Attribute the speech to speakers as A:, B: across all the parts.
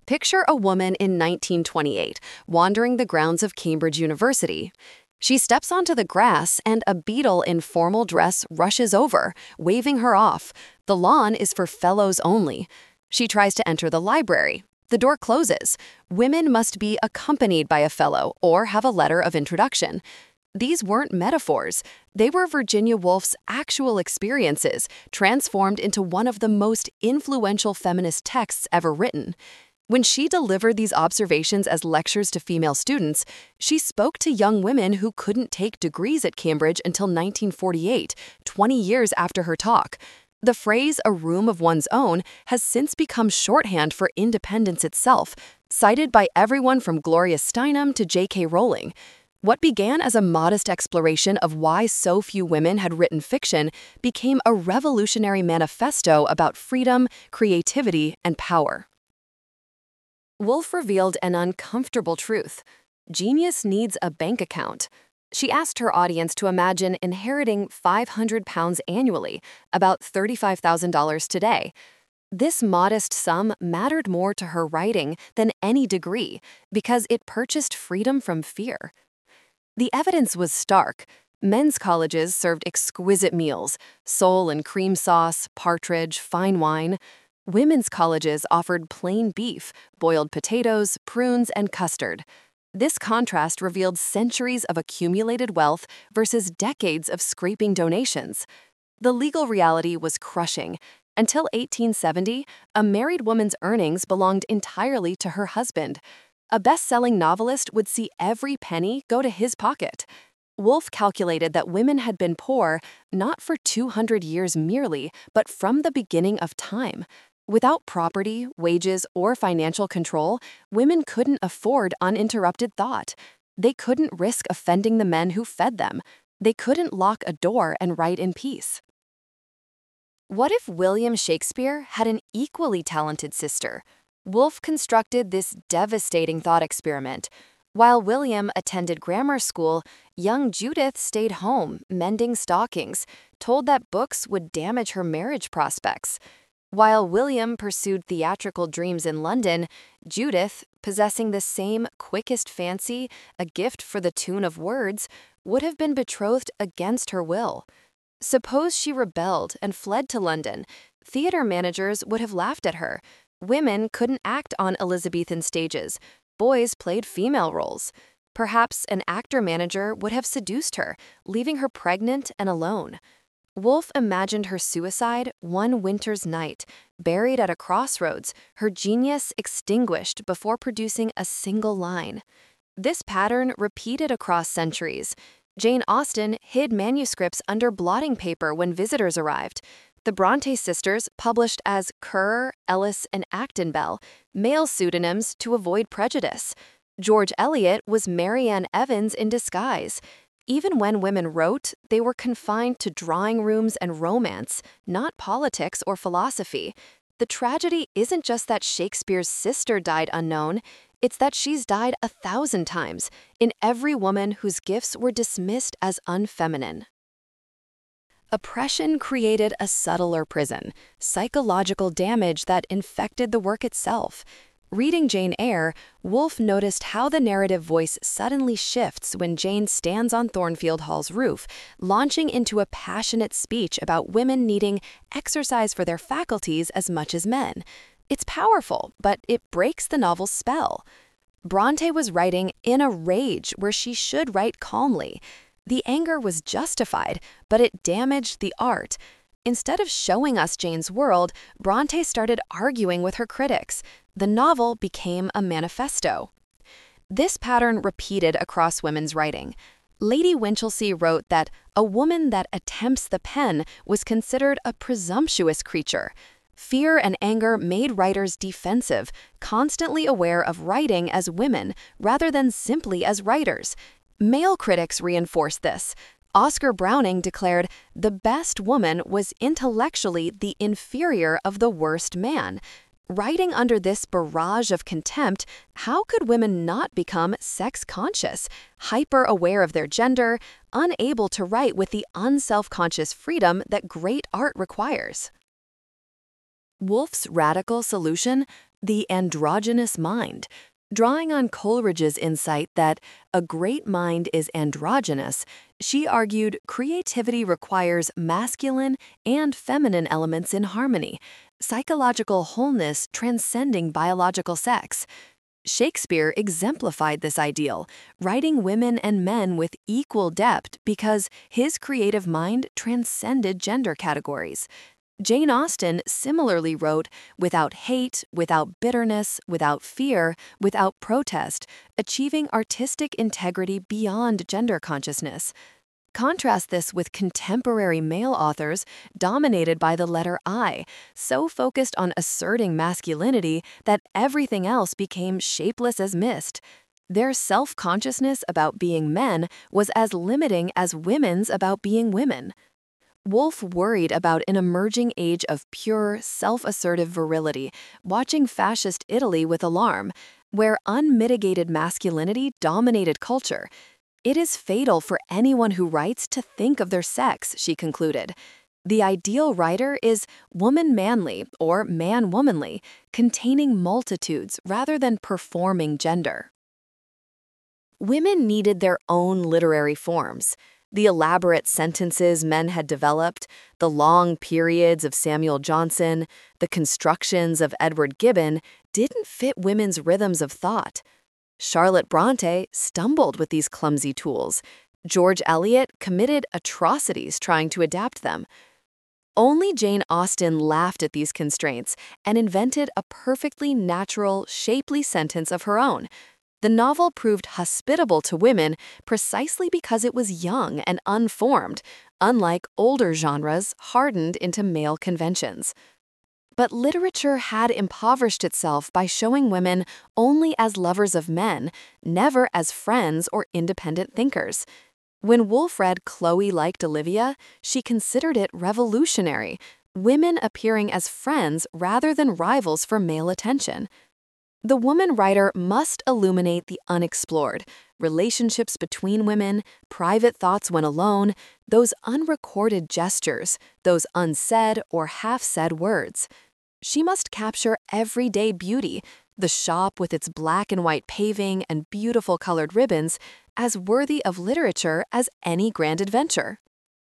A: Picture a woman in 1928, wandering the grounds of Cambridge University. She steps onto the grass and a beetle in formal dress rushes over, waving her off. The lawn is for fellows only. She tries to enter the library. The door closes. Women must be accompanied by a fellow or have a letter of introduction. These weren't metaphors. They were Virginia Woolf's actual experiences, transformed into one of the most influential feminist texts ever written. When she delivered these observations as lectures to female students, she spoke to young women who couldn't take degrees at Cambridge until 1948, 20 years after her talk. The phrase, "a room of one's own," has since become shorthand for independence itself, cited by everyone from Gloria Steinem to J.K. Rowling. What began as a modest exploration of why so few women had written fiction became a revolutionary manifesto about freedom, creativity, and power. Woolf revealed an uncomfortable truth. Genius needs a bank account. She asked her audience to imagine inheriting £500 annually, about $35,000 today. This modest sum mattered more to her writing than any degree because it purchased freedom from fear. The evidence was stark. Men's colleges served exquisite meals, sole and cream sauce, partridge, fine wine. Women's colleges offered plain beef, boiled potatoes, prunes, and custard. This contrast revealed centuries of accumulated wealth versus decades of scraping donations. The legal reality was crushing. Until 1870, a married woman's earnings belonged entirely to her husband. A best-selling novelist would see every penny go to his pocket. Woolf calculated that women had been poor not for 200 years merely, but from the beginning of time. Without property, wages, or financial control, women couldn't afford uninterrupted thought. They couldn't risk offending the men who fed them. They couldn't lock a door and write in peace. What if William Shakespeare had an equally talented sister? Woolf constructed this devastating thought experiment. While William attended grammar school, young Judith stayed home, mending stockings, told that books would damage her marriage prospects. While William pursued theatrical dreams in London, Judith, possessing the same quickest fancy, a gift for the tune of words, would have been betrothed against her will. Suppose she rebelled and fled to London. Theater managers would have laughed at her. Women couldn't act on Elizabethan stages. Boys played female roles. Perhaps an actor-manager would have seduced her, leaving her pregnant and alone. Woolf imagined her suicide one winter's night, buried at a crossroads, her genius extinguished before producing a single line. This pattern repeated across centuries. Jane Austen hid manuscripts under blotting paper when visitors arrived. The Bronte sisters published as Currer, Ellis, and Acton Bell, male pseudonyms to avoid prejudice. George Eliot was Marianne Evans in disguise. Even when women wrote, they were confined to drawing rooms and romance, not politics or philosophy. The tragedy isn't just that Shakespeare's sister died unknown, it's that she's died 1,000 times, in every woman whose gifts were dismissed as unfeminine. Oppression created a subtler prison, psychological damage that infected the work itself. Reading Jane Eyre, Woolf noticed how the narrative voice suddenly shifts when Jane stands on Thornfield Hall's roof, launching into a passionate speech about women needing exercise for their faculties as much as men. It's powerful, but it breaks the novel's spell. Bronte was writing in a rage where she should write calmly. The anger was justified, but it damaged the art. Instead of showing us Jane's world, Bronte started arguing with her critics. The novel became a manifesto. This pattern repeated across women's writing. Lady Winchelsea wrote that a woman that attempts the pen was considered a presumptuous creature. Fear and anger made writers defensive, constantly aware of writing as women rather than simply as writers. Male critics reinforced this. Oscar Browning declared, "The best woman was intellectually the inferior of the worst man." Writing under this barrage of contempt, how could women not become sex-conscious, hyper-aware of their gender, unable to write with the unself-conscious freedom that great art requires? Woolf's radical solution? The androgynous mind. Drawing on Coleridge's insight that a great mind is androgynous, she argued creativity requires masculine and feminine elements in harmony, psychological wholeness transcending biological sex. Shakespeare exemplified this ideal, writing women and men with equal depth because his creative mind transcended gender categories. Jane Austen similarly wrote, without hate, without bitterness, without fear, without protest, achieving artistic integrity beyond gender consciousness. Contrast this with contemporary male authors dominated by the letter I, so focused on asserting masculinity that everything else became shapeless as mist. Their self-consciousness about being men was as limiting as women's about being women. Woolf worried about an emerging age of pure, self-assertive virility, watching fascist Italy with alarm, where unmitigated masculinity dominated culture. It is fatal for anyone who writes to think of their sex, she concluded. The ideal writer is woman-manly or man-womanly, containing multitudes rather than performing gender. Women needed their own literary forms. The elaborate sentences men had developed, the long periods of Samuel Johnson, the constructions of Edward Gibbon didn't fit women's rhythms of thought. Charlotte Bronte stumbled with these clumsy tools. George Eliot committed atrocities trying to adapt them. Only Jane Austen laughed at these constraints and invented a perfectly natural, shapely sentence of her own. The novel proved hospitable to women precisely because it was young and unformed, unlike older genres hardened into male conventions. But literature had impoverished itself by showing women only as lovers of men, never as friends or independent thinkers. When Woolf read Chloe Liked Olivia, she considered it revolutionary, women appearing as friends rather than rivals for male attention. The woman writer must illuminate the unexplored, relationships between women, private thoughts when alone, those unrecorded gestures, those unsaid or half-said words. She must capture everyday beauty, the shop with its black and white paving and beautiful colored ribbons, as worthy of literature as any grand adventure.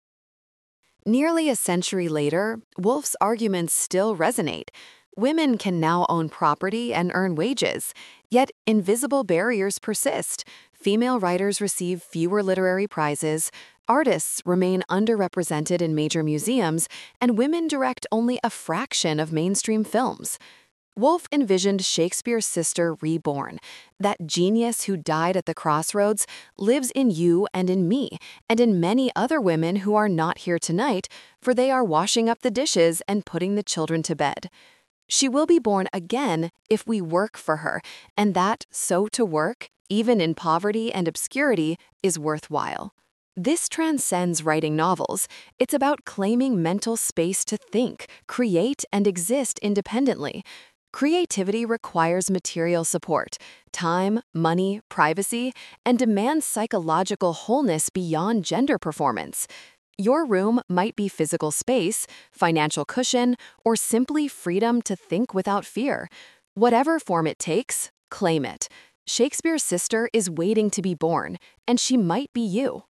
A: Nearly a century later, Woolf's arguments still resonate. Women can now own property and earn wages, yet invisible barriers persist. Female writers receive fewer literary prizes, artists remain underrepresented in major museums, and women direct only a fraction of mainstream films. Woolf envisioned Shakespeare's sister reborn. That genius who died at the crossroads lives in you and in me, and in many other women who are not here tonight, for they are washing up the dishes and putting the children to bed. She will be born again if we work for her, and that so to work, even in poverty and obscurity, is worthwhile. This transcends writing novels. It's about claiming mental space to think, create, and exist independently. Creativity requires material support, time, money, privacy, and demands psychological wholeness beyond gender performance. Your room might be physical space, financial cushion, or simply freedom to think without fear. Whatever form it takes, claim it. Shakespeare's sister is waiting to be born, and she might be you.